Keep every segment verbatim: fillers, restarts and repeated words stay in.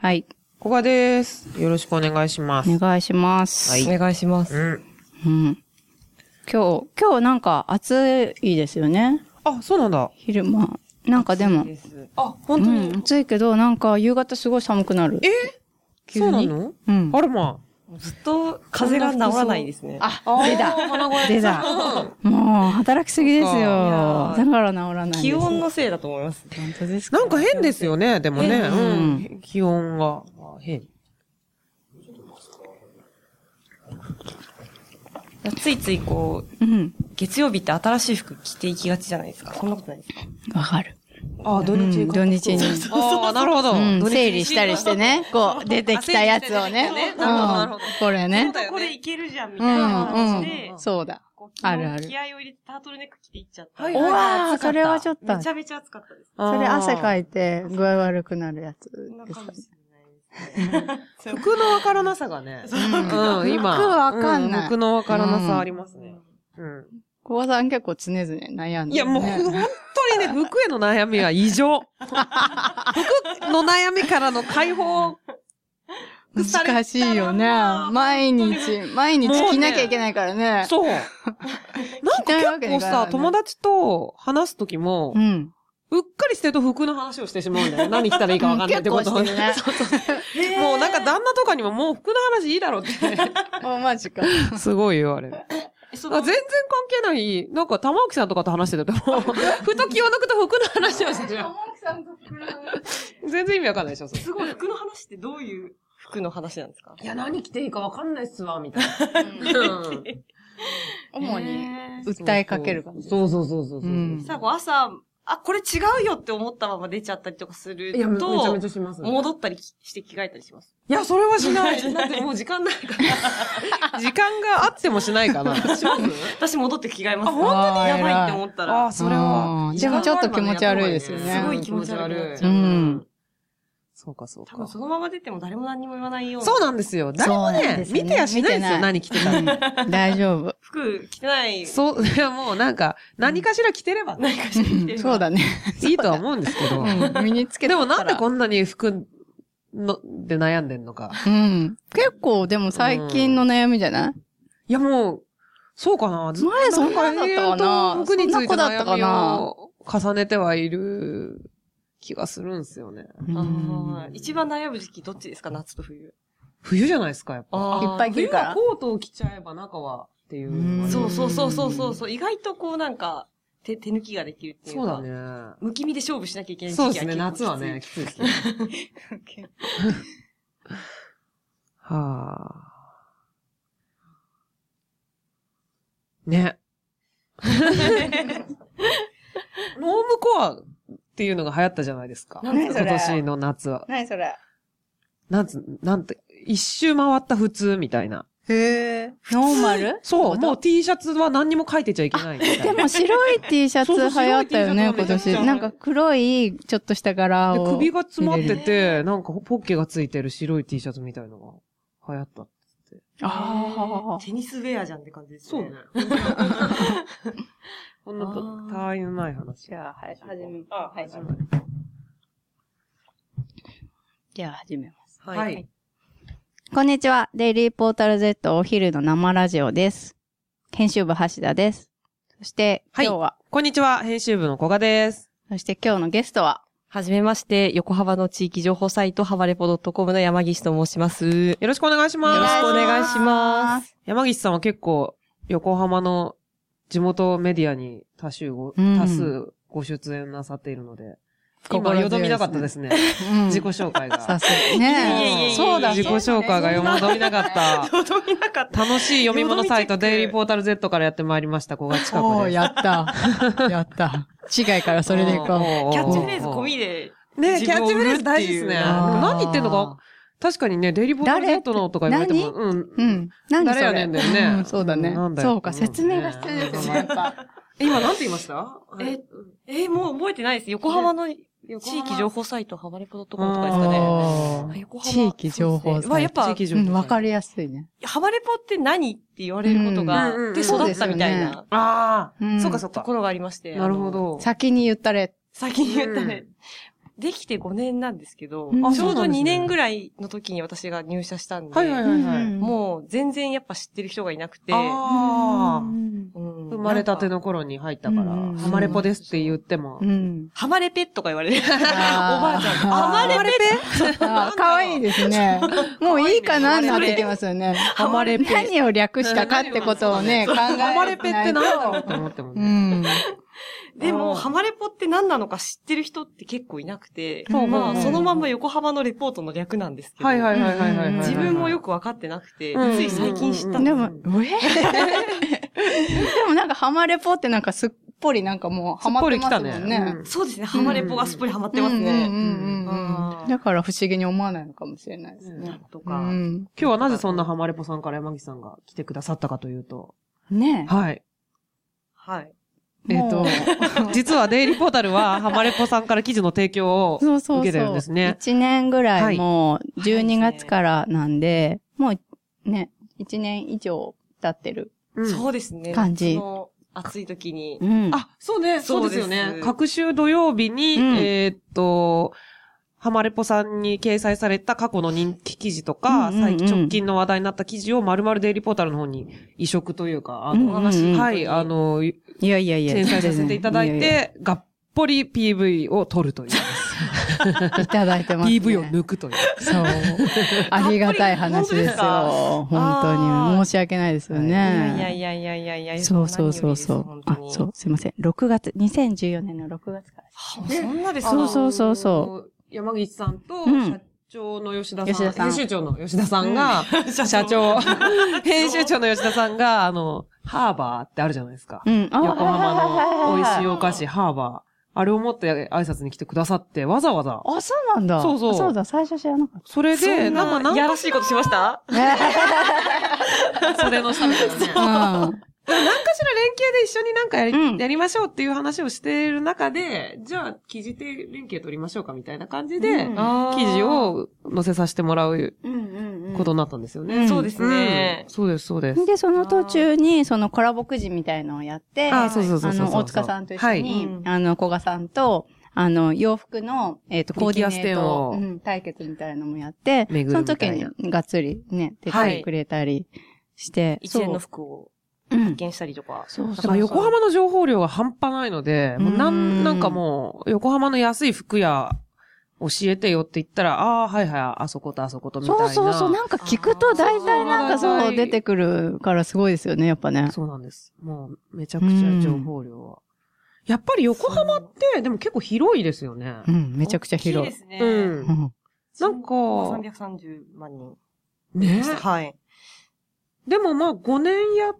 はい。 こがです。よろしくお願いします。 お願いします。 はい。お願いします。うん。 うん。今日、今日なんか暑いですよね。 あ、そうなんだ。 昼間。なんかでも。 あ、本当に、 うん、暑いけど、なんか夕方すごい寒くなる。 えそうなのうん。あらまあ。 ずっと風が治らないですね。 あ、出た。出た。もう、働きすぎですよ。だから治らないです。 気温のせいだと思います。 本当ですか？ なんか変ですよね、でもね。うん。気温が。変。 ついついこう、うん、月曜日って新しい服着ていきがちじゃないですか。そんなことないですか？ わかる。 あ、土日、 うん、土日に。 ああ、なるほど、うん。 整理したりしてね。こう、出てきたやつをね。 なるほど、なるほど。 これね。 これいけるじゃん、みたいな感じで。 そうだ。あるある。 気合を入れてタートルネック着ていっちゃった。 うわー、それはちょっと。 めちゃめちゃ暑かったです。 それ汗かいて具合悪くなるやつですかね。服のわからなさがね。うん、今。 服わかんない。 服のわからなさありますね。うん。 小川さん結構常々悩んでる。 いや、もう本当にね、服への悩みは異常。服の悩みからの解放。 難しいよね。毎日、毎日着なきゃいけないからね。 そう。なんか結構さ、友達と話すときも、うん。うっかりしてると服の話をしてしまうんだよ。何着たらいいかわかんないってことをね。そうそう。もうなんか旦那とかにももう服の話いいだろうって。 あ、マジか。すごい言われる。全然関係ない。なんか玉置さんとかと話してたと、ふと気を抜くと服の話をしてしまう。玉置さんと服の話。全然意味わかんないでしょ、それ。 すごい、服の話ってどういう服の話なんですか？ いや、何着ていいかわかんないっすわ、みたいな。 主に、訴えかける感じ。 そうそうそうそう。 さあ、こう朝、あ、これ違うよって思ったまま出ちゃったりとかすると、いや、 めちゃめちゃします。 戻ったりして着替えたりします。 いや、それはしない。だってもう時間ないから。時間があってもしないかな。します？ 私戻って着替えます。 あ、本当にやばいって思ったら。 あ、それは。 でもちょっと気持ち悪いですよね。 すごい気持ち悪い。 うん。 そうかそうか。 多分そのまま出ても誰も何も言わないような。 そうなんですよ。誰もね、見てやしないですよ、何着てたら。 大丈夫。 服着てない。 そう、いやもうなんか、何かしら着てれば。 何かしら着てれば。 そうだね。 いいとは思うんですけど。 身につけて。 でもなんでこんなに服の、で悩んでんのか。 うん。結構でも最近の悩みじゃない？ いやもう、そうかな。 前そんなだったかな。 服について悩みを重ねてはいる。気がするんですよね。 あ一番悩む時期どっちですか？夏と冬。 冬じゃないですか、やっぱ。 いっぱい着るから。 冬はコートを着ちゃえば中はっていう。 そうそうそうそうそう。意外とこうなんか、手、手抜きができるっていうか。 そうだね。 むき身で勝負しなきゃいけない時期は。 そうですね、夏はね、きついですね。はぁ。ね。ノームコアっていうのが流行ったじゃないですか。 何それ？ 今年の夏は。 何それ？ 夏、なんて、一周回った普通みたいな。 へぇー。ノーマル？ そう、もう T シャツは何にも書いてちゃいけないみたいな。 でも白い T シャツ流行ったよね、今年。なんか黒い、ちょっとした柄を。 首が詰まってて、なんかポッケがついてる白い T シャツみたいのが流行ったって。 ああ。テニスウェアじゃんって感じですね。 そうね。こんなたわいのない話。 じゃあ、はい、始め、あ、はい。じゃあ、始めます。 はい。はい、 こんにちは。デイリーポータル Z お昼の生ラジオです。編集部橋田です。そして、今日は、はい、 こんにちは。編集部の古賀です。 そして今日のゲストは、 はじめまして、横浜の地域情報サイト、はばれぽ .com の山岸と申します。 よろしくお願いします。 よろしくお願いします。 山岸さんは結構、横浜の地元メディアに多数ご、うん、多数ご出演なさっているので、今、よどみなかったですね。うん、自己紹介が。 さすがね。そうだ、 自己紹介がよどみなかった。 よどみなかった。 楽しい読み物サイト、デイリーポータル Z からやってまいりました、小賀千佳子です。 おー、やった。やった。違いからそれでいこう。 キャッチフレーズ込みで。 ね、キャッチフレーズ大事ですね。何言ってんのか。確かにね、デイリーポータル Z のとか言われても、うん。 うん。何誰やねんだよね。 うん、そうだね。そうか、説明が必要ですよね、やっぱ。 今何て言いました？ え、え、もう覚えてないです。横浜の地域情報サイト、はばれぽ .com とかですかね。 横浜。地域情報サイト。 はやっぱ、 わかりやすいね。 はばれぽって何って言われることが、で育ったみたいな。 ああ、そうかそうか。 ところがありまして。 なるほど。 先に言ったれ。 先に言ったれ。 できてごねんなんですけど、うん、ちょうどにねんぐらいの時に私が入社したんで、 はいはいはいはい、 もう全然やっぱ知ってる人がいなくて、 あうん、生まれたての頃に入ったから、ハマレポですって言っても、うん、 ハマレペとか言われる。おばあちゃん。 ハマレペかわいいですね。もういいかなになってきますよね。 ハマレペ。 何を略したかってことをね、考えないと。 ハマレペって何だろうと思ってもね。うんでも、ハマレポって何なのか知ってる人って結構いなくて、まあ、そのまんま横浜のレポートの略なんですけど、 はいはいはいはいはい。 自分もよくわかってなくて、つい最近知ったんです。でも、えでもなんかハマレポってなんかすっぽりなんかもうハマってますもんね。すっぽり来たね。 そうですね、ハマレポがすっぽりハマってますね。 だから不思議に思わないのかもしれないですね。 とか。 今日はなぜそんなハマレポさんから山岸さんが来てくださったかというと。 ねえ。はい。 はい。 えっと、実はデイリーポータルはハマレポさんから記事の提供を受けてるんですね。 そうそうそう。いちねんぐらいもうじゅうにがつからなんで、もうね、いちねん以上経ってる。 そうですね。 感じ。 暑い時に。 うん、あ、そうね、そうですよね。各週土曜日に、うん、えー、っと、ハマレポさんに掲載された過去の人気記事とか、うんうんうん、最近直近の話題になった記事を丸々デイリーポータルの方に移植というか、あの、話、うんうんうん、はい、あの、 いやいやいや、 掲載させていただいて、いやいやがっぽり ピーブイ を撮るという。 いただいてますね。 ピーブイ を抜くという。 そう。ありがたい話ですよ。本当に。申し訳ないですよね。 いやいやいやいやいやいや。 そうそうそうそう。あ、そう、すいません。ろくがつ、にせんじゅうよねんのろくがつから。 そんなですか？ そうそうそうそう。 山岸さんと、社長の吉田さん、うん、編集長の吉田さんが、うん、社長、編集長の吉田さんが、あの、ハーバーってあるじゃないですか。うん、横浜の美味しいお菓子、ハーバー。あれを持って挨拶に来てくださって、わざわざ。 あ、そうなんだ。 そうそう。 そうだ、最初知らなかった。 それで、 なんか、やらしいことしました袖の下みたいなね。うん何かしら連携で一緒になんかやり、うん、やりましょうっていう話をしている中で、じゃあ、記事定連携取りましょうかみたいな感じで、うん、記事を載せさせてもらうことになったんですよね。 うんうんうん、そうですね、 うん。そうです、そうです。 で、その途中に、そのコラボくじみたいのをやって、 あ、そうそうそうそうあの、大塚さんと一緒に、はい、あの、小賀さんと、あの、洋服の、えっ、ー、と、コーディネート、うん、対決みたいなのもやって、その時にがっつりね、出てくれたりして、 一連の服を。発見したりとか。 そうそう。横浜の情報量が半端ないので、もうなん、なんかもう、横浜の安い服屋教えてよって言ったら、ああ、はいはい、あそことあそことみたいな。 そうそうそう。なんか聞くと大体なんかそう出てくるからすごいですよね、やっぱね。 そうなんです。もう、めちゃくちゃ情報量は。やっぱり横浜って、でも結構広いですよね。 うん、めちゃくちゃ広い。 いいですね。 うん。なんか、 さんびゃくさんじゅうまんにん。 ね。 はい。 でもまあごねんやって、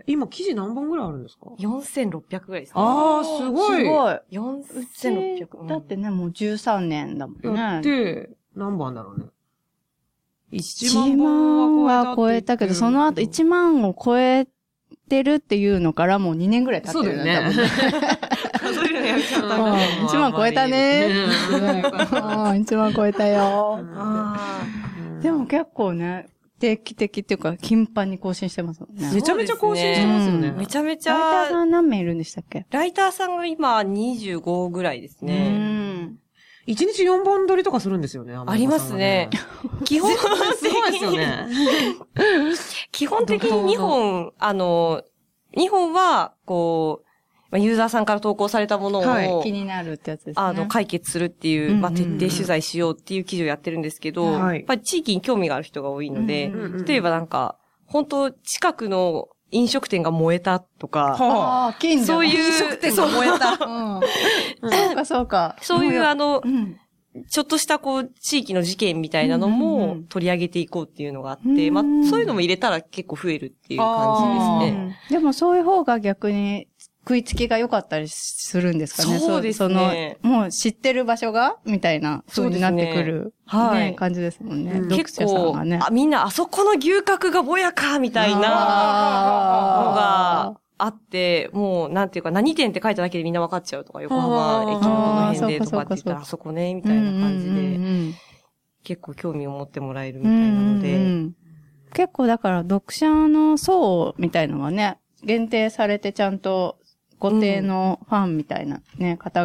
今記事何本ぐらいあるんですか？ よんせんろっぴゃくぐらいですか、 ね。ああ、すごい。 すごい。 よんせんろっぴゃく。 だってね、もうじゅうさんねんだもんね。 やって、何本だろうね。 いちまんは超えたけど、その後いちまんを超えてるっていうのからもうにねんぐらい経ってるよね。 そうだよね。数えるのやめちゃったね。 いちまん超えたね。いちまん超えたよ。でも結構ね、定期的っていうか、頻繁に更新してますもんね。 めちゃめちゃ更新してますよね。 めちゃめちゃ。 ライターさん何名いるんでしたっけ？ ライターさんが今にじゅうごぐらいですね。うん。 いちにちよんぼん撮りとかするんですよね。 ありますね。基本すごいですよね。 基本的ににほん、あの、にほんは、こう、ユーザーさんから投稿されたものを、はい、 気になるってやつですね。 あの、解決するっていう、まあ、徹底取材しようっていう記事をやってるんですけど、はい、やっぱり地域に興味がある人が多いので、うんうん、例えばなんか、本当近くの飲食店が燃えたとか、 はあ、近所のそういう、 飲食店が燃えた。うん、そうか、そうか。 そういうあの、うん、ちょっとしたこう、地域の事件みたいなのも取り上げていこうっていうのがあって、うんうん、まあ、そういうのも入れたら結構増えるっていう感じですね。 でもそういう方が逆に、食いつきが良かったりするんですかね。 そうですね。 その、もう知ってる場所がみたいな風になってくる、ね、はい、感じですもんね。うん、 結構あ、みんなあそこの牛角がぼやかみたいなのがあって、もうなんていうか何店って書いただけでみんな分かっちゃうとか、横浜駅のどの辺でとかって言ったらあそこね、みたいな感じで、結構興味を持ってもらえるみたいなので。うんうん、 結構だから読者の層みたいのはね、限定されてちゃんと固定のファンみたいなね、方が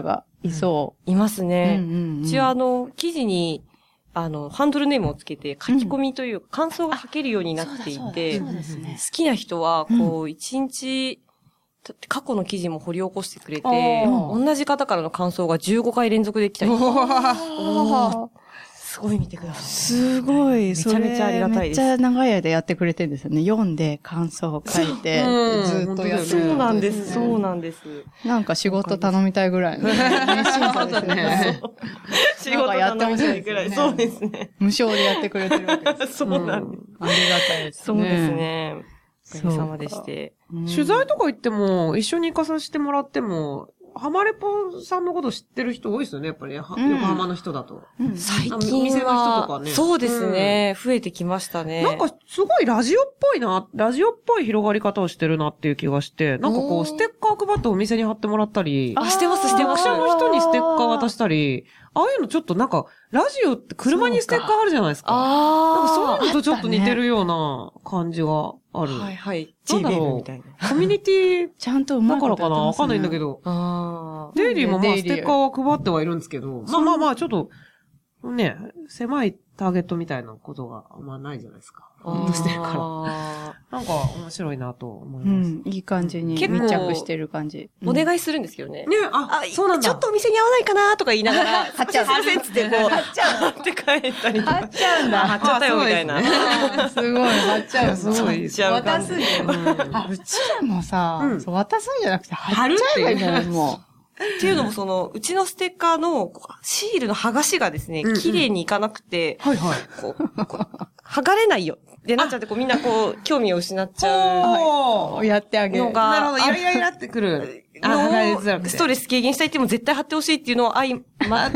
いそう。 いますね。うちはあの、記事に、あの、ハンドルネームをつけて書き込みという感想が書けるようになっていて、好きな人は、こう、一日、過去の記事も掘り起こしてくれて、同じ方からの感想がじゅうごかい連続できたりとか。すごい見てください。 すごい。 めちゃめちゃありがたいです。 めっちゃ長い間やってくれてるんですよね。読んで感想を書いて、ずっとやってる。 そうなんです。そうなんです。 なんか仕事頼みたいぐらいの。熱心さですね。 仕事頼みたいぐらい。そうですね。 無償でやってくれてるわけです。 そうなんです。 ありがたいですね。 そうですね。おかげさまでして。 取材とか行っても、一緒に行かさせてもらっても、ハマレポさんのこと知ってる人多いですよね、やっぱり、ね。横浜の人だと。 最近は。店の人とかね。そうですね、増えてきましたね。 なんか、すごいラジオっぽいな、ラジオっぽい広がり方をしてるなっていう気がして、なんかこう、ステッカー配ってお店に貼ってもらったり。 あ、してます、してます。 役者の人にステッカー渡したり、ああいうのちょっとなんか、ラジオって車にステッカーあるじゃないですか。ああ。なんかそういうのとちょっと似てるような感じがある。 はいはい。 なんだろう。コミュニティ、 ちゃんとうまいだからかなわかんないんだけど。デイリーもまあステッカーは配ってはいるんですけど、まあまあまあちょっと、ね、狭いターゲットみたいなことがあんまないじゃないですか。してるから。なんか面白いなと思います。 うん、いい感じに密着してる感じ。 お願いするんですけどね。 ね、あ、そうなんだ。 ちょっとお店に合わないかなとか言いながら、貼っちゃう。すいませんつってこう、貼っちゃう。貼って帰ったり。 貼っちゃうんだ。 貼っちゃったよみたいな。 すごい、貼っちゃう。 すごい。 渡すんだよ。うちらもさ、渡すんじゃなくて貼っちゃえばいいんじゃないもう。 っていうのもその、うちのステッカーのシールの剥がしがですね、綺麗にいかなくて、 はいはい。 こう、剥がれないよ。で、なっちゃって、こうみんなこう、興味を失っちゃう。 やってあげる。 のが。 なるほど、イライライラってくる。 のストレス軽減したいっても絶対貼ってほしいっていうのを相まって、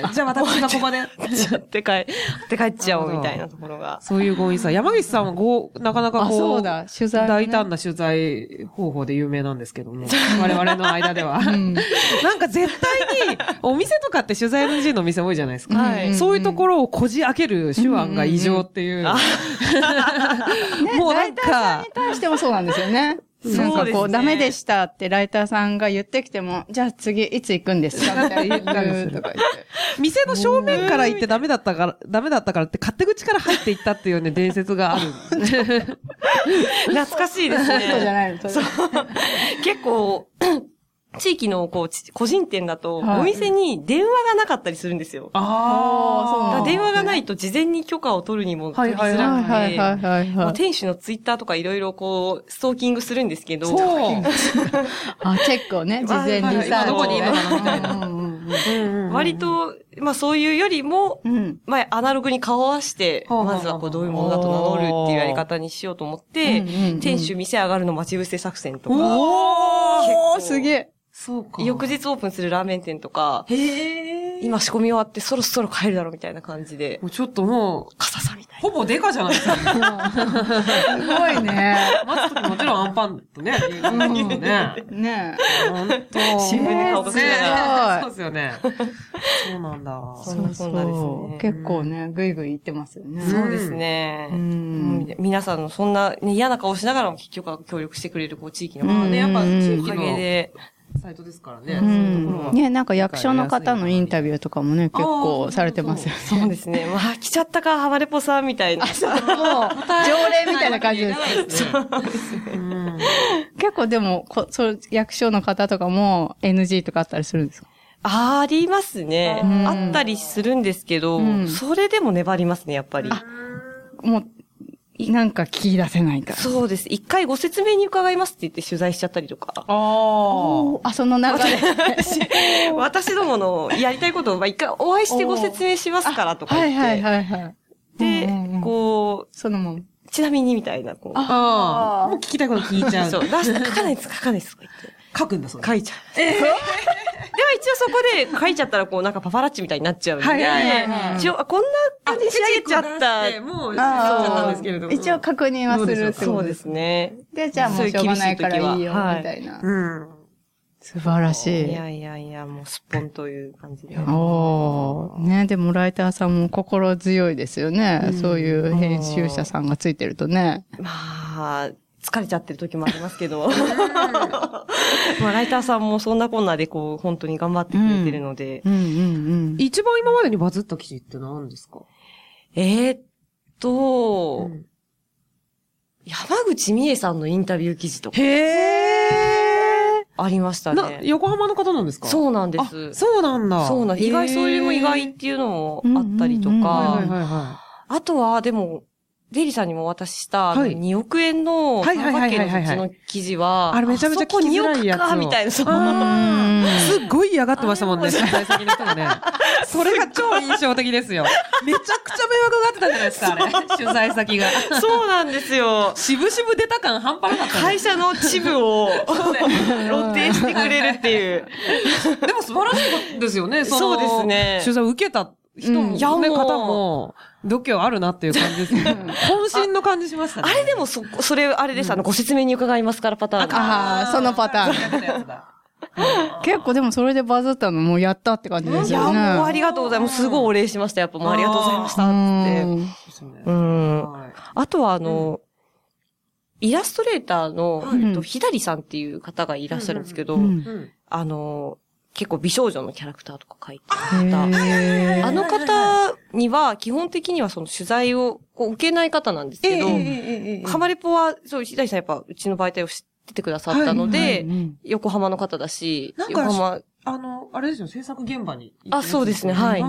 じゃあ私がここで。 貼って帰、貼って帰っちゃおうみたいなところが。 そういう強引さ。山口さんはご、なかなかこう、 そうだ、取材、 大胆な取材方法で有名なんですけども、我々の間では。うん、なんか絶対に、お店とかって取材 エヌジー のお店多いじゃないですか。はい、そういうところをこじ開ける手腕が異常っていう。 もうなんか、ライターさんに対してもそうなんですよね。なんかこう、ダメでしたってライターさんが言ってきても、じゃあ次いつ行くんですかみたいな言ったりとか言って。 店の正面から行ってダメだったから、ダメだったからって勝手口から入っていったっていうね、伝説がある。 懐かしいですね。 そうじゃないの。 結構、地域のこう、個人店だと、お店に電話がなかったりするんですよ。 ああ、 そう。電話がないと事前に許可を取るにも取りづらくて、店主のツイッターとかいろいろこう、ストーキングするんですけど、 そう。あ、チェックをね、事前にさ、 どこにいるのかなみたいな。 割と、まあそういうよりも、まあアナログに顔を合わせて、まずはこうどういうものだと名乗るっていうやり方にしようと思って、店主店上がるの待ち伏せ作戦とか。 おー、すげえ。 そうか。翌日オープンするラーメン店とか、へ今仕込み終わってそろそろ帰るだろうみたいな感じで。 もうちょっともう、 傘さみたいな。 ほぼデカじゃないですか。 すごいね。 待つときもちろんアンパンとね、ね。 ねえ。ほんと。 新聞に顔出すね。 そうですよね。そうなんだ。 そうそうなんですね。 結構ね、ぐいぐい言ってますよね。 そうですね。皆さんのそんな嫌な顔しながらも結局協力してくれるこう地域の方ね、やっぱ地域のおかげで。サイトですからね。うん、 ね、なんか役所の方のインタビューとかもね、結構されてますよね。 そうですね。まあ、来ちゃったか、ハマレポさんみたいな。 そう。もう、常連みたいな感じです。そうですね。結構でも、こそう、役所の方とかも エヌジー とかあったりするんですか？ ありますね。あったりするんですけど、それでも粘りますね、やっぱり。 もう、なんか聞き出せないから。 そうです。一回ご説明に伺いますって言って取材しちゃったりとか。ああ。あ、その流れ。私どものやりたいことを一回お会いしてご説明しますからとか言って。 はいはいはいはい。 で、こう、 そのもちなみにみたいな、こう。 ああ。もう聞きたいこと聞いちゃう。 そう。出して書かないです、書かないですとか言って。 書くんだ、それ。 書いちゃう。ええ。では一応そこで書いちゃったらこうなんかパパラッチみたいになっちゃうんで。はいはいはい。一応、こんな感じに仕上げちゃった。 もう、そうなんですけれども。 一応確認はするってことそうですね。 で、じゃあもうしょうがないからいいよ、みたいな。うん。素晴らしい。 いやいやいや、もうすっぽんという感じで。 おー。ね、でもライターさんも心強いですよね。そういう編集者さんがついてるとね。 まあ、 疲れちゃってる時もありますけど。まあ、ライターさんもそんなこんなでこう、本当に頑張ってくれてるので。 うんうんうん、一番今までにバズった記事って何ですか？ えー、っと、うん、山口美恵さんのインタビュー記事とか。 へー。 ありましたね。 横浜の方なんですか？ そうなんです。 そうなんだ。 そうなんです。意外、それも意外っていうのもあったりとか。あとは、でも、デイリーさんにもお渡しした、はい、におくえんの三角形の土地の記事は、 あれめちゃめちゃ聞きづらいやつ。 あそこにおくか、みたいな。すっごい嫌がってましたもんね、取材先の人もね。それが超印象的ですよ。めちゃくちゃ迷惑があってたじゃないですか、あれ。取材先が。 そうなんですよ。 しぶしぶ出た感半端なかった。 会社の支部を露呈してくれるっていう。 でも素晴らしいことですよね、 そうですね。 取材を受けた人も、ね、うん、方も、度胸あるなっていう感じですね。渾身の感じしましたね。 あれでもそ、それ、あれです、うん、あの、ご説明に伺いますからパターン。 ああ、そのパターン。結構でもそれでバズったのもうやったって感じですよね。 いや、もうありがとうございます。すごいお礼しました。やっぱもうありがとうございました。って。うん。あとはあの、イラストレーターの、えっと、ひだりさんっていう方がいらっしゃるんですけど、あの、結構美少女のキャラクターとか書いてた。あの方には基本的にはその取材をこう受けない方なんですけど、ハマレポは、そう、ひだりさんやっぱうちの媒体を知っててくださったので、はいはいうん、横浜の方だし、 なんか横浜、あの、あれですよ、制作現場に、ね。 あ、そうですね、はい。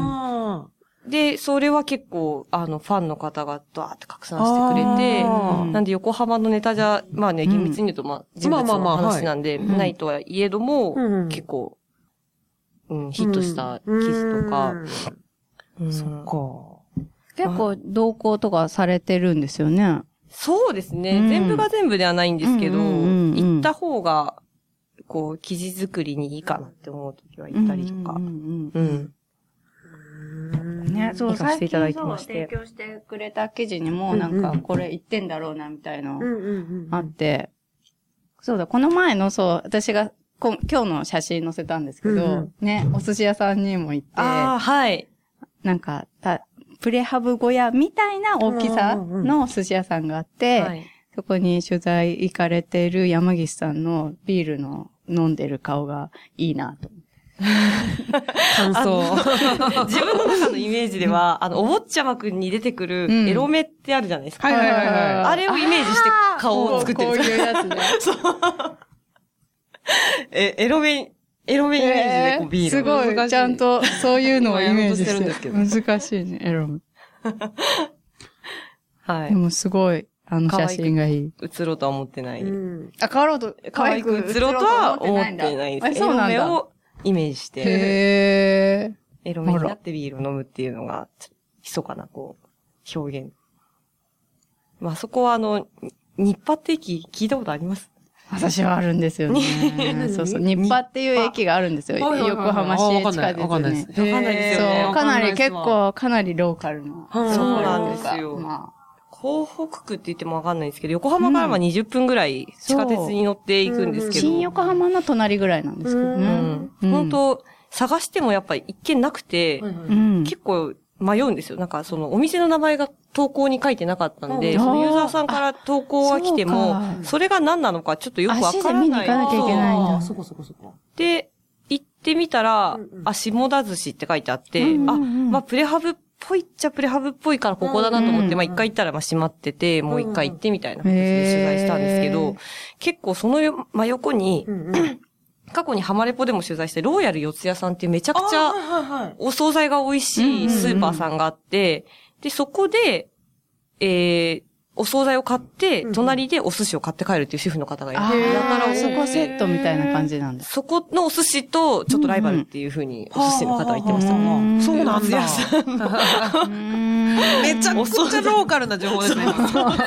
で、それは結構、あの、ファンの方がドワーって拡散してくれて、なんで横浜のネタじゃ、まあね、厳密に言うと、まあ、人物の話なんで、ないとはいえども、結構、うん、ヒットした記事とか。 うん、そっか。 結構同行とかされてるんですよね。 そうですね、うん。全部が全部ではないんですけど、うんうんうんうん、行った方が、こう、記事作りにいいかなって思うときは行ったりとか。うん。うんうん、ね、そう、最近そう提供してくれた記事にも、なんか、これ言ってんだろうな、みたいなのあって、そうだ、この前の、そう、私が、今日の写真載せたんですけど、うんうん、ね、お寿司屋さんにも行って、 ああ、はい。 なんか、た、プレハブ小屋みたいな大きさの寿司屋さんがあって、うんうんうんはい、そこに取材行かれている山岸さんのビールの飲んでる顔がいいなと。 感想。 自分の中のイメージでは、あの、お坊ちゃまくんに出てくるエロ目ってあるじゃないですか。 うん、はいはいはい。 あれをイメージして顔を作ってる。 こういうやつね。 そう。え、エロメ、エロメイメージでこうビール。 すごい、ちゃんとそういうのをイメージしてるんですけど。難しいね、エロメ。 はい。 でもすごい、あの写真がいい。 映ろうとは思ってない。うん、あ、変わろうと、 可愛く映ろうとは思ってないです。 そうなんだ。 エロ目をイメージして。 へー。 エロ目になってビールを飲むっていうのが、密かなこう、表現。まあそこはあの、日波って駅聞いたことあります？ 私はあるんですよね。そうそう。日波っていう駅があるんですよ。横浜市営地下鉄に。 わかんないです。 わかんないですよね。 そう。かなり結構、かなりローカルな。 そうなんですよ。まあ、港北区って言ってもわかんないんですけど、横浜からはにじゅっぷんぐらい地下鉄に乗っていくんですけど。 新横浜の隣ぐらいなんですけどね。 本当探してもやっぱり一見なくて、結構迷うんですよ。なんかそのお店の名前が投稿に書いてなかったんで、そのユーザーさんから投稿が来ても、それが何なのかちょっとよくわからない。 足で見に行かなきゃいけないんだ。 そこそこそこ。 で、行ってみたら、あ、下田寿司って書いてあって、あ、まあプレハブっぽいっちゃプレハブっぽいからここだなと思って、まあ一回行ったらまあ閉まってて、もう一回行ってみたいな形で取材したんですけど、結構その真横に、過去にハマレポでも取材して、ローヤル四ツ谷さんっていうめちゃくちゃお惣菜が美味しいスーパーさんがあって、で、そこで、えー、お惣菜を買って、隣でお寿司を買って帰るっていう主婦の方がいる。 だからそこセットみたいな感じなんだ。 そこのお寿司とちょっとライバルっていう風にお寿司の方は言ってましたね。 そうなんだ。めちゃくちゃローカルな情報ですね。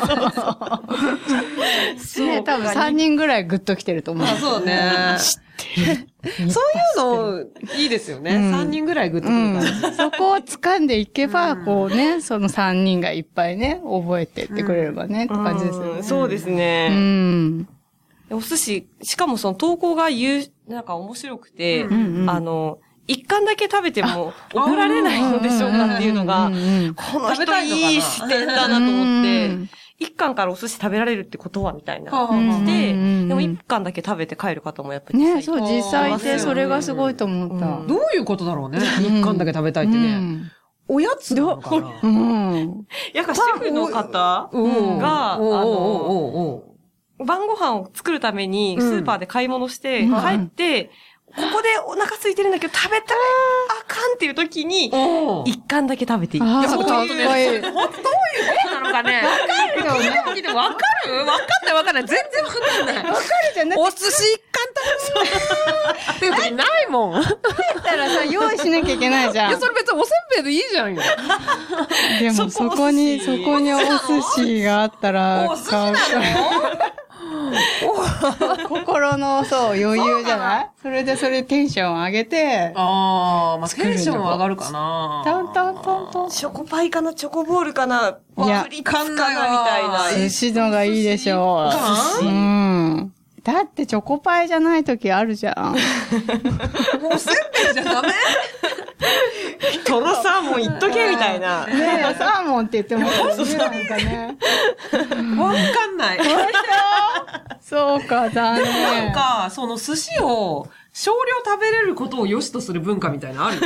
そうね、多分さんにんぐらいグッと来てると思う。 あ、そうね。知ってる。そういうの、いいですよね。うん、さんにんぐらいグッと来る感じ、 うん。そこを掴んでいけば、こうね、そのさんにんがいっぱいね、覚えてってくれればね、って感じですよね。 そうですね。うん。お寿司、しかもその投稿が言う、なんか面白くて、うんうん、あの、一貫だけ食べても怒られないのでしょうかっていうのが、この人いい視点だなと思って、 一貫からお寿司食べられるってことはみたいな。して、でも一貫だけ食べて帰る方もやっぱりね、そう、実際でそれがすごいと思った。 どういうことだろうね。一貫だけ食べたいってね。おやつなのかな。うん。 やっぱ主婦の方が、あの、晩ご飯を作るためにスーパーで買い物して帰って、ここでお腹空いてるんだけど食べたいあかんっていう時に、一貫だけ食べていい。 ああ、そういうね。どういうことなのかね。わかるよね。聞いてわかるわかんないわかんない。全然わかんない。 わかるじゃん。 お寿司一貫食べる。っていう時ないもん。 帰ったらさ、用意しなきゃいけないじゃん。 いや、それ別におせんべいでいいじゃんよ。 でもそこに、そこにお寿司があったら、買うか。心の、そう、余裕じゃないそれでそれテンション上げて。 ああ、まあ、テンション上がるかな。 トントントントン。 チョコパイかなチョコボールかないや、 プリッツかなみたいな。 寿司のがいいでしょう。うん。だってチョコパイじゃない時あるじゃん。 おせんべいじゃダメトロサーモンいっとけみたいな。 ねえ、サーモンって言ってもいいなんかね。 わかんない。 そうか、残念。 なんか、その寿司を少量食べれることを良しとする文化みたいなある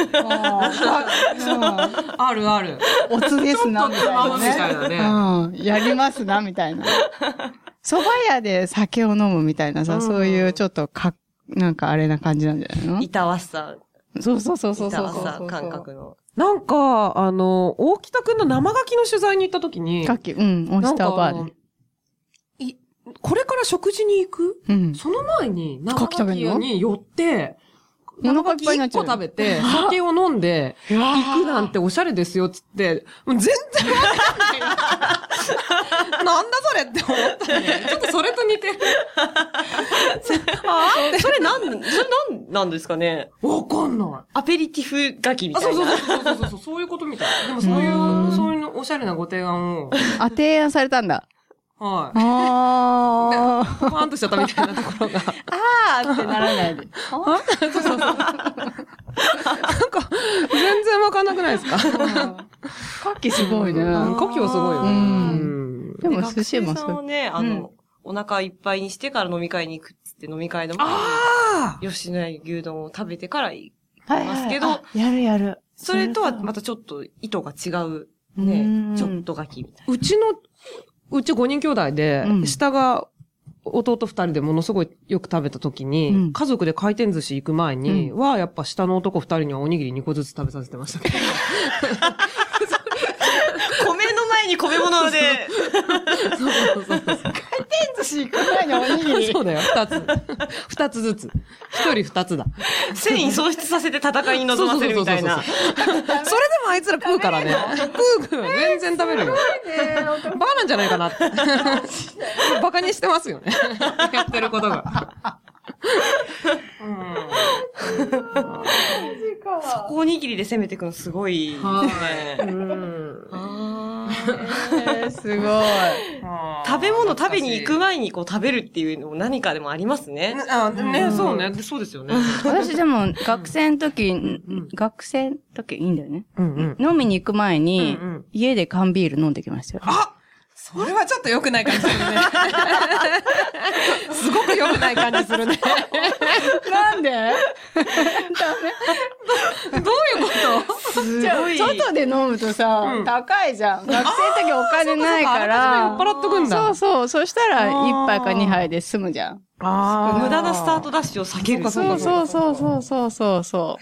あるある。 おつですな、みたいなね。 みたいなね。 うん。やりますな、みたいな。蕎麦屋で酒を飲むみたいなさ、そういうちょっとか、なんかあれな感じなんじゃないの？ いたわしさ。 そうそうそうそうそう。 いたわさ感覚の。 なんか、あの、大北くんの生牡蠣の取材に行った時に。 牡蠣、うん、オイスターバーで。 い、これから食事に行く？うん。その前に、生牡蠣に寄って、生牡蠣いっこ食べて、酒を飲んで、行くなんておしゃれですよ、つって、もう全然わかんない。なんだそれって思ったね。ちょっとそれと似てる。 ああ、それなん、それなんなんですかね。 わかんない。 アペリティフ牡蠣みたいな。 そうそうそうそうそう、そういうことみたい。でもそういう、そういうおしゃれなご提案を。 あ、提案されたんだ。 はい。 ああ。 パーンとしちゃったみたいなところが。 あーってならないで。 あそうそうそう。なんか、全然わかんなくないですか？ 牡蠣すごいね。 牡蠣はすごいよね。うん。 でも寿司もそう。 学生さんをね、あの、お腹いっぱいにしてから飲み会に行くっつって飲み会の前に、吉野家牛丼を食べてから行きますけど、 やるやる。 それとはまたちょっと意図が違うね、ちょっと牡蠣みたいな。 うちの、うちごにん兄弟で、下が弟二人でものすごいよく食べた時に、うん、家族で回転寿司行く前に、うん、は、やっぱ下の男二人にはおにぎりにこずつ食べさせてましたけど。 米の前に米物で。 そうそうそう。回転寿司行く前におにぎり。 そうだよ、二つ。二つずつ。一人二つだ。 繊維喪失させて戦いに臨ませるみたいな。 それでもあいつら食うからね。食う食う。全然食べるよ。バカなんじゃないかなって。バカにしてますよね。やってることが。 そこおにぎりで攻めていくのすごい。 はい。すごい。 食べ物食べに行く前にこう食べるっていうのも何かでもありますね。 あね、そうね。そうですよね。 私でも学生の時、学生の時いいんだよね。飲みに行く前に、家で缶ビール飲んできましたよ。 あそれはちょっと良くない感じするね。すごく良くない感じするね。 なんでダメどういうことすごい。外で飲むとさ、うん、高いじゃん。学生の時お金ないから。 酔っ払っとくんだ。 そうそう。そしたら一杯か二杯で済むじゃん。 あ無駄なスタートダッシュを避ける。 そうそうそうそうそうそうそう。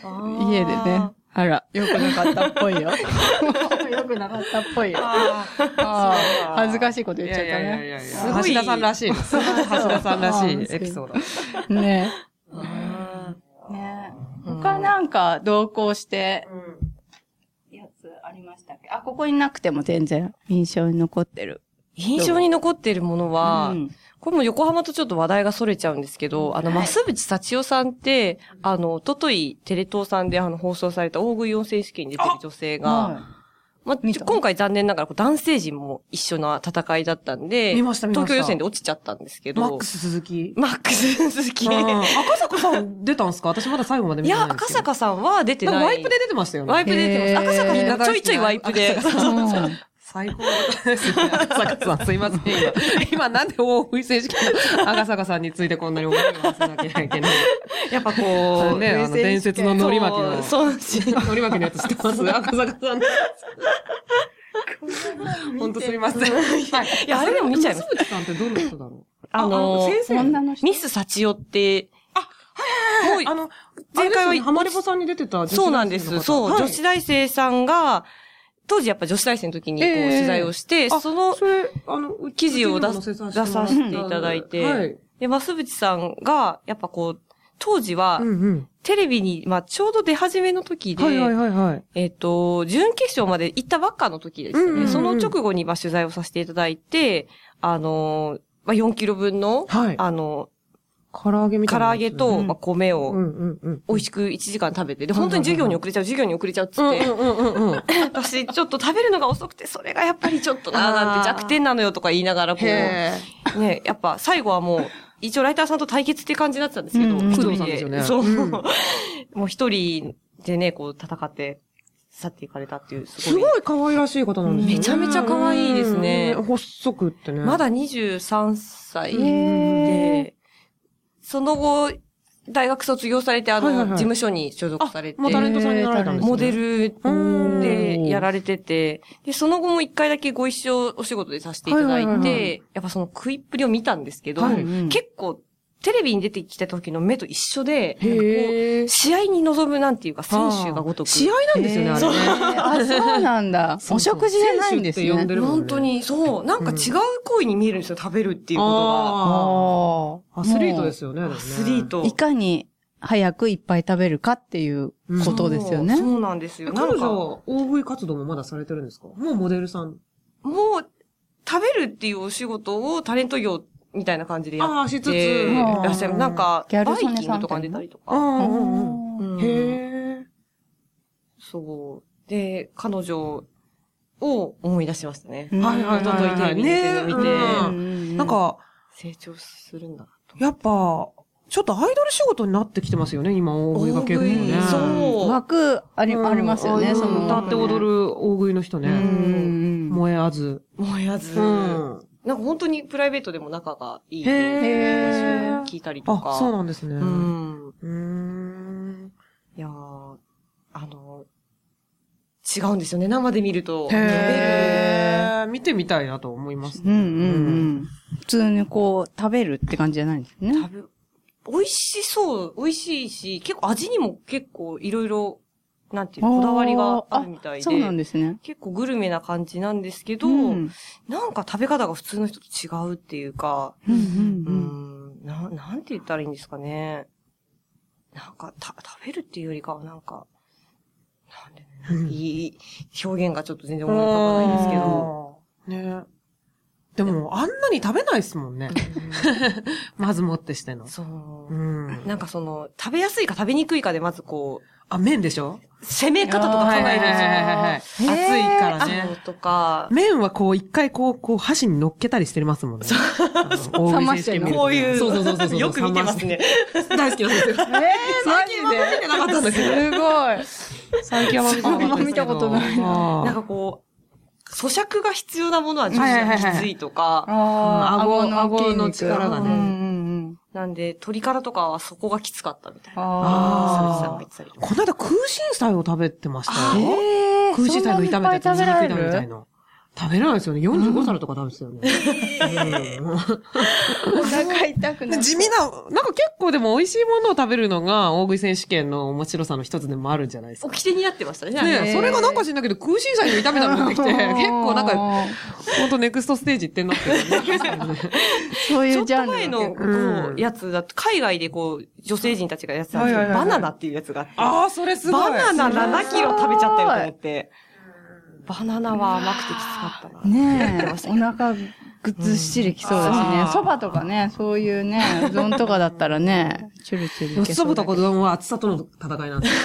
家でね。あら、よくなかったっぽいよ。よくなかったっぽいよ。ああ恥ずかしいこと言っちゃったね。いやいやいやいや橋田さんらしい。橋田さんらしいエピソード。 ねね他なんか同行して、やつありましたっけ？あ、ここになくても全然印象に残ってる。 印象に残ってるものは、うんこれも横浜とちょっと話題が逸れちゃうんですけど、あの、増渕幸代さんって、あの、おとといテレ東さんであの放送された大食い温泉試験に出てる女性が、はいまあ、今回残念ながら男性陣も一緒な戦いだったんで、 見ました見ました東京予選で落ちちゃったんですけど。 マックス鈴木。 マックス鈴木。 赤坂さん出たんすか？私まだ最後まで見てないんですけど。 いや、赤坂さんは出てない。 ワイプで出てましたよね。 ワイプで出てました。赤坂さんちょいちょいワイプで。 最高ですね。赤坂さん、すいません。今、今なんで大食い選手権の赤坂さんについてこんなに思いを馳せなきゃいけない。やっぱこう、ね、あの、伝説の海苔巻きの。 そう、 海苔巻きのやつ知ってます赤坂さん。ほんとすみません。はい。 いや、あれでも見ちゃいます。 すぶちさんってどんな人だろうあの、 先生女の人ミス幸代って、 あ、はいはいはい。あの、前回は浜リボさんに出てた女子大生。 そうなんです。そう、女子大生さんが、当時やっぱ女子大生の時にこう取材をして、その記事を出させていただいて、で、増渕さんが、やっぱこう、当時は、テレビに、まあ、ちょうど出始めの時で、えっと、準決勝まで行ったばっかの時ですね。その直後に、まあ、取材をさせていただいて、あの、まあ、よんキロぶんの、あの、 唐揚げみたいな。 唐揚げと、まあ、米を、美味しくいちじかん食べて、で、本当に授業に遅れちゃう、授業に遅れちゃうっつって、私、ちょっと食べるのが遅くて、それがやっぱりちょっとな、なんて弱点なのよとか言いながら、こう、ね、やっぱ最後はもう、一応ライターさんと対決って感じになってたんですけど、一人で。そう。もう一人でね、こう戦って、去っていかれたっていう、 すごい。すごい可愛らしい方なんですね。 めちゃめちゃ可愛いですね。 細くってね。 まだにじゅうさんさいで、その後、大学卒業されて、あの、事務所に所属されて、 タレントさんになられたんですね。 モデルでやられてて、で、その後も一回だけご一緒お仕事でさせていただいて、やっぱその食いっぷりを見たんですけど、結構、テレビに出てきた時の目と一緒で、こう試合に臨むなんていうか、選手がごとく。 試合なんですよね、あれね。 あ、そうなんだ。お食事じゃないんですね。 本当に、そう。なんか違う行為に見えるんですよ、食べるっていうことが。アスリートですよね、 アスリート。 いかに早くいっぱい食べるかっていうことですよね。 そうなんですよ。 彼女は大食い活動もまだされてるんですか？もうモデルさん。 もう、食べるっていうお仕事をタレント業みたいな感じでやって。ああ、しつつ。いらっしゃる。なんか、バイキングとかに出たりとか。へえ。そう。で、彼女を思い出しましたね。 はいはいはい。 テレビに出てるの見て。 なんか、 成長するんだと。 やっぱ、ちょっとアイドル仕事になってきてますよね、今、大食いが結構ね。 そう。枠あり、ありますよね、その。 歌って踊る大食いの人ね。燃えあず。 燃えあず。なんか本当にプライベートでも仲がいいって話を聞いたりとか。 あ、そうなんですね。うん。 うん。いやー、あの、違うんですよね。生で見ると。 へー。見てみたいなと思います。 うんうんうん。普通にこう、食べるって感じじゃないんですね。食べ、 美味しそう、美味しいし、結構味にも結構いろいろ、なんていうこだわりがあるみたいで。 そうなんですね。 結構グルメな感じなんですけど、うん、なんか食べ方が普通の人と違うっていうか、うんうんうんうん、な、なんて言ったらいいんですかね。なんか、た、食べるっていうよりかはなんか、なんで、ね、いい表現がちょっと全然思い浮かばないんですけど。 ね。でも、あんなに食べないですもんね。まずもってしての。 そう、うん。なんかその、食べやすいか食べにくいかでまずこう、 あ、麺でしょ？ 攻め方とか考えるんですよ。 熱いからね。 とか。 麺はこう一回こう、こう箸に乗っけたりしてますもんね。 冷ましてこういう。 そうそうそうそう。 よく見てますね。 大好きなんですよ。えー、最近は見てなかったんだけど。 すごい。最近は見てなかった。見たことない。 なんかこう、咀嚼が必要なものは女子はきついとか。 顎の、顎の力がね。 なんで、鶏からとかはそこがきつかったみたいな。ああ。 この間空心菜を食べてましたよ。空心菜の炒めたやつ、肉炒めみたいな。食べれないですよね。よんじゅうごさらとか食べてたよね。 お腹痛くなる。 地味な、なんか結構でも美味しいものを食べるのが大食い選手権の面白さの一つでもあるんじゃないですか。 掟になってましたね。 ね、それがなんか知んだけど空心菜の炒めたのができて、結構なんか、ほんとネクストステージってなってる。 そういうジャンル。 ちょっと前のこうやつだと、海外でこう、女性陣たちがやってたんですけど、バナナっていうやつがあって。 ああ、それすごい。 バナナななキロ食べちゃったよと思って。バナナは甘くてきつかったな。 ねえ。お腹ぐっしりきそうだしね。蕎麦とかね、そういうね、うどんとかだったらね、チュルチュルいけそう。 蕎麦とかうどんは厚さとの戦いなんですよ。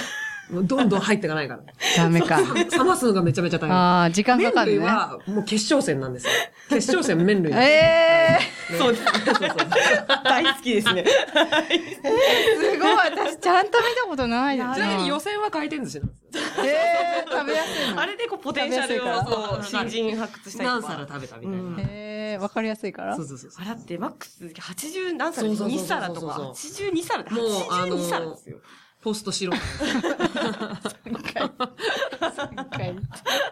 もうどんどん入っていかないから。 ダメか。 冷ますのがめちゃめちゃ大変。 ああ、時間かかるね。 麺類はもう決勝戦なんですよ。決勝戦麺類。 ええー。そうです。そうそう。大好きですね。 すごい。私ちゃんと見たことないです。 ちなみに予選は回転寿司なんですよ。 ええー、食べやすいの。 あれでこうポテンシャルを新人発掘したりとか。 何皿食べたみたいな。 ええー、わかりやすいから。 そうそうそう。 あれだってマックスはちじゅう何皿に皿とか。はちじゅうに皿ではちじゅうに皿ですよ。 ポストしろ。 さんかい。さんかい。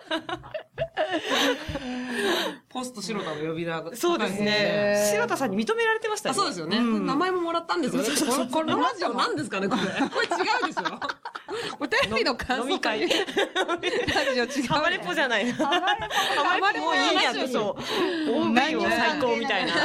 ポスト白田の呼び名が。 そうですね。白田さんに認められてましたね。 そうですよね。名前ももらったんですよね。このラジオ何ですかね、これ。これ違うでしょ。これテレビの感想。 飲み会。ラジオ違う。 ハマレポじゃない。ハマレポもういいやんと、そう。オービーを最高みたいな。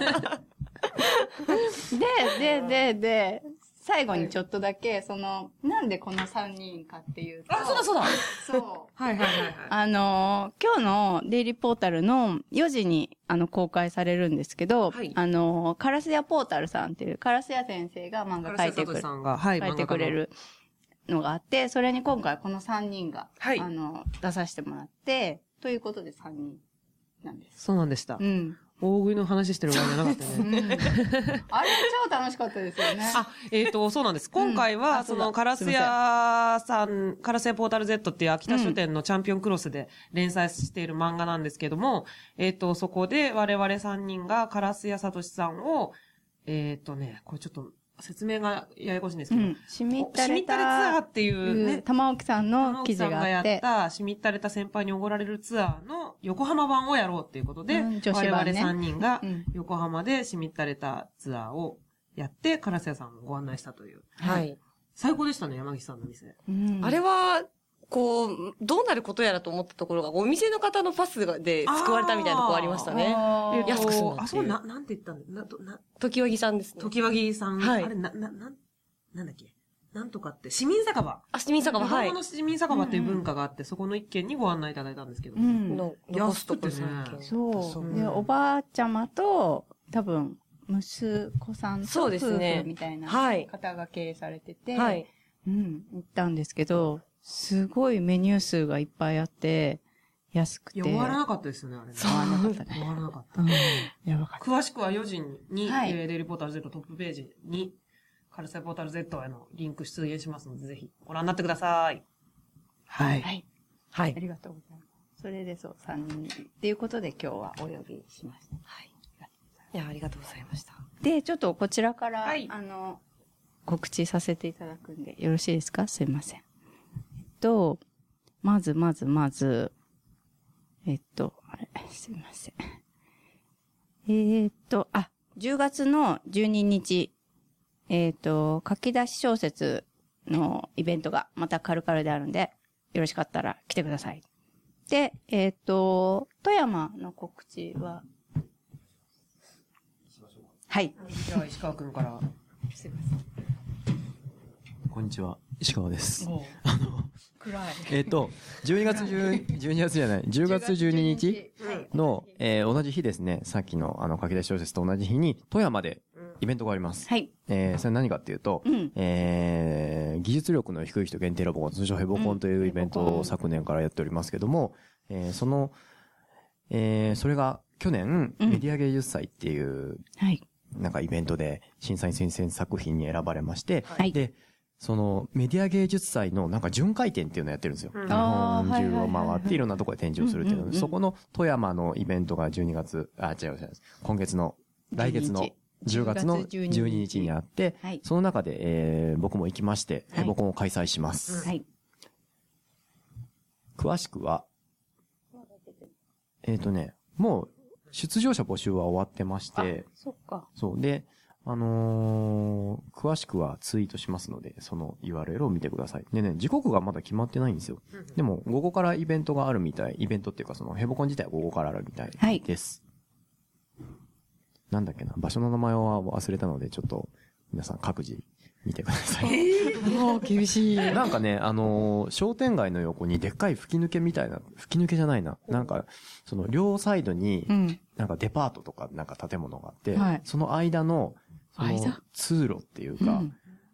で、で、で、で、最後にちょっとだけ、その、なんでこのさんにんかっていうと。 あ、そうだそうだ。 そう。 はいはいはいはい。 あの、今日のデイリーポータルのよじに、あの、公開されるんですけど、はい、あの、カラスヤポータルさんっていう、カラスヤ先生が漫画描いてくれる、はい、描いてくれるのがあって、それに今回このさんにんが、はい、あの、出させてもらって、ということでさんにんなんです。 そうなんでした。 うん。 大食いの話してる場合じゃなかったね。うん、あれ超楽しかったですよね。 あ、えっ、ー、と、そうなんです。今回は、うん、その、カラスヤさん、カラスヤポータル Z っていう秋田書店のチャンピオンクロスで連載している漫画なんですけども、うん、えっ、ー、と、そこで我々さんにんがカラスヤサトシさんを、えっ、ー、とね、これちょっと、説明がややこしいんですけど、うん、 しみったれた。 しみったれツアーっていうね、 玉置さんの記事があって。玉置さんがやった、しみったれた先輩におごられるツアーの横浜版をやろうっていうことで、うんね、我々さんにんが横浜でしみったれたツアーをやって、カラスヤさんをご案内したという。 はい。 最高でしたね、山岸さんの店。 うん、あれは、こう、どうなることやらと思ったところが、お店の方のパスで救われたみたいなとこありましたね。安くするあ、そう、な、なんて言ったんだな、な、 時和木さんですね。 時和木さん。はい。あれ、な、な、な、なんだっけなんとかって、市民酒場。 あ、市民酒場、はい。 横浜の市民酒場っていう文化があって、うんうん、そこの一軒にご案内いただいたんですけど。うん。 の、 安くてね。 そう。で、おばあちゃまと、多分、息子さんと夫婦みたいな方が経営されてて、はい。うん、行ったんですけど、すごいメニュー数がいっぱいあって、安くて。 終わらなかったですよね、あれね。 終わらなかったね。 終わらなかった。うん。やばかった。詳しくはよじに、はい、えー、デイリーポータル Z トップページに、カルサイポータル Z へのリンク出現しますので、ぜひご覧になってください。 はい。はい。はい。ありがとうございます。それでそう、さんにん。っていうことで今日はお呼びしました。はい。 いや、ありがとうございました。 で、ちょっとこちらから、はい、あの、告知させていただくんで、よろしいですか？すいません。えっと、まずまずまず、えっと、あれ、すいません。えー、っと、あ、じゅうがつのじゅうににち、えっと、書き出し小説のイベントがまたカルカルであるんで、よろしかったら来てください。で、えっと、富山の告知は、はい。 じゃあ、石川くんから。すいません。 こんにちは、石川です。 あの、暗い。 えっと、じゅうにがつじゅうにがつじゃない、じゅうがつじゅうににちの、えー、同じ日ですね、さっきのあの書き出し小説と同じ日に、富山でイベントがあります。はい。えー、それ何かっていうと、うん、えー、技術力の低い人限定ラボコン、通称ヘボコンというイベントを昨年からやっておりますけども、うん、えー、その、えー、それが去年、うん、メディア芸術祭っていう、はい。なんかイベントで審査員推薦作品に選ばれまして、はい。で、そのメディア芸術祭のなんか巡回展っていうのをやってるんですよ。うん、日本中を回っていろんなところで展示をするっていうので、そこの富山のイベントがじゅうにがつ、あ、違う違う、今月の、来月のじゅうがつのじゅうににちにあって、はい、その中で、えー、僕も行きまして、ヘボコンを開催します。はい。詳しくは、えっとね、もう、出場者募集は終わってまして、 そっか。 そう。で、あのー、詳しくはツイートしますので、その ユーアールエル を見てください。でね、時刻がまだ決まってないんですよ。でも、午後からイベントがあるみたい。イベントっていうか、そのヘボコン自体は午後からあるみたいです。はい、なんだっけな、場所の名前は忘れたので、ちょっと、皆さん各自見てください。 えー、もう厳しい。 なんかね、あのー、商店街の横にでっかい吹き抜けみたいな、吹き抜けじゃないな。なんか、その両サイドに、なんかデパートとかなんか建物があって、うん、その間の、その通路っていうか、うん、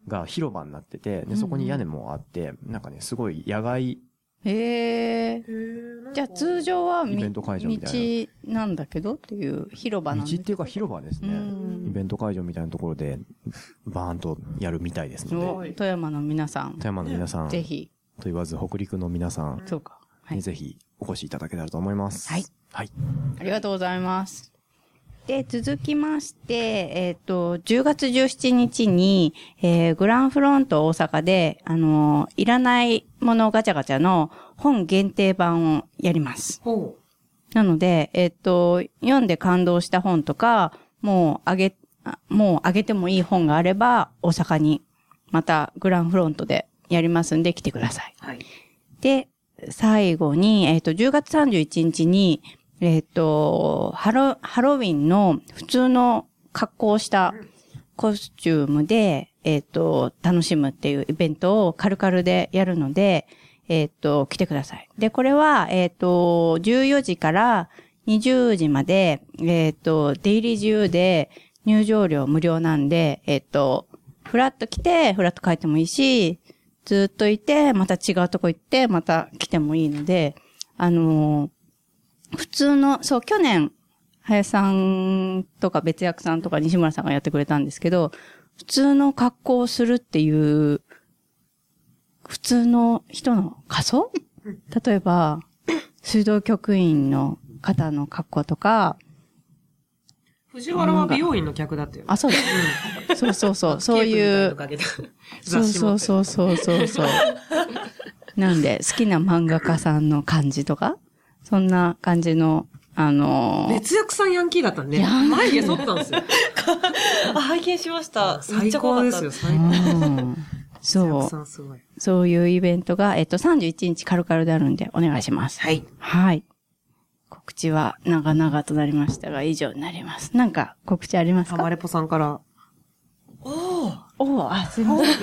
が広場になってて、で、そこに屋根もあって、なんかね、すごい野外、 へえ。じゃあ通常はイベント会場みたいな。道なんだけどっていう広場なんです道っていうか広場ですね。イベント会場みたいなところで、バーンとやるみたいですので。富山の皆さん。 富山の皆さん。 ぜひ。 と言わず、北陸の皆さん。 そうか。 はい。ぜひお越しいただけたらと思います。 はい。 はい。 ありがとうございます。で、続きまして、えっと、じゅうがつじゅうしちにちに、えー、グランフロント大阪で、あのー、いらないものガチャガチャの本限定版をやります。 ほう。なので、えっと、読んで感動した本とか、もうあげ、もうあげてもいい本があれば、大阪に、またグランフロントでやりますんで来てください。 はい。 で、最後に、えっと、じゅうがつさんじゅういちにちに、えっと、ハロ、ハロウィンの普通の格好をしたコスチュームで、えっと、楽しむっていうイベントをカルカルでやるので、えっと、来てください。で、これは、えっと、じゅうよじからにじゅうじまで、えっと、出入り自由で入場料無料なんで、えっと、フラッと来て、フラッと帰ってもいいし、ずっといて、また違うとこ行って、また来てもいいので、あのー、普通の、そう、去年、林さんとか別役さんとか西村さんがやってくれたんですけど、普通の格好をするっていう、普通の人の仮装？例えば、水道局員の方の格好とか、 藤原は美容院の客だったよね。 あ、そうだ。うん、そうそうそう。そういう。そうそうそうそうそうそう。なんで、好きな漫画家さんの感じとかそんな感じの、あのー、 別役さんヤンキーだったんで、眉毛剃ったんですよ。 あ、拝見しました。 最高ですよ、最高。 そう。そういうイベントが、えっと、さんじゅういちにちカルカルであるんで、お願いします。 はい。 はい。告知は長々となりましたが、以上になります。なんか告知ありますか？ ハマレポさんから。 おーおーあ、すいません。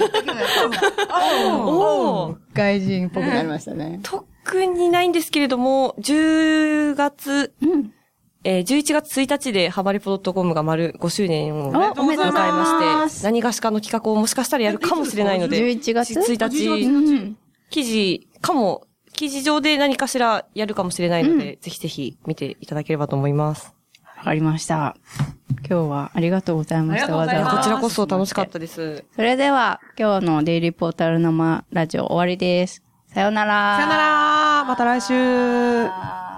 おー外人っぽくなりましたね。 特にないんですけれども、じゅうがつ、うん、えー、じゅういちがつついたちでハバリポ .com が丸ごしゅうねんを迎えまして、何がしかの企画をもしかしたらやるかもしれないので、 じゅういちがつついたち、うん、記事かも、記事上で何かしらやるかもしれないので、うん、ぜひぜひ見ていただければと思います。 わかりました。今日はありがとうございました。 わざわざこちらこそ楽しかったです。 それでは、今日のデイリーポータル生ラジオ終わりです。さようなら。 さようなら。また来週。